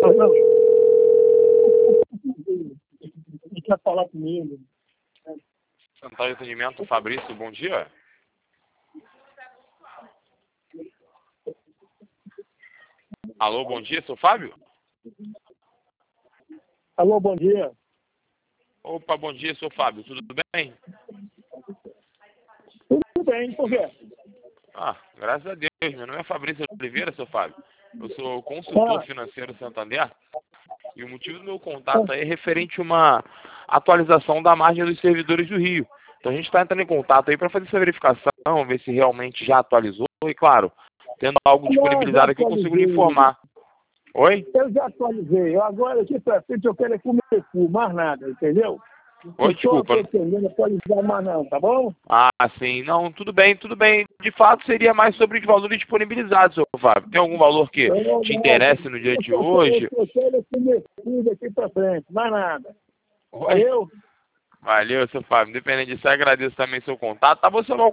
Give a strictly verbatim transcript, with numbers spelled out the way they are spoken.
Não, não. Ele quer falar comigo. Central de atendimento, Fabrício, bom dia. Alô, bom dia, sou Fábio? Alô, bom dia. Opa, bom dia, sou Fábio, tudo bem? Tudo bem, por quê? Ah, graças a Deus, meu nome é Fabrício Oliveira, seu Fábio. Eu sou consultor Ah. financeiro Santander e o motivo do meu contato aí é referente a uma atualização da margem dos servidores do Rio. Então a gente está entrando em contato aí para fazer essa verificação, ver se realmente já atualizou e, claro, tendo algo Não, já disponibilizado aqui, eu consigo lhe atualizei. informar. Oi? Eu já atualizei. Agora, aqui pra frente, eu quero é comer cu, mais nada, entendeu? Oi, Não estou desculpa. pretendendo atualizar mais não, tá bom? Ah, sim. Não, tudo bem, tudo bem. De fato, seria mais sobre os valores disponibilizados, seu Fábio. Tem algum valor que Eu não, te não. interesse no dia Eu de só quero, hoje? eu só quero é comer cu daqui pra frente, mais nada. Oi? Valeu? Valeu, seu Fábio. Independente disso, eu agradeço também seu contato. Tá, você não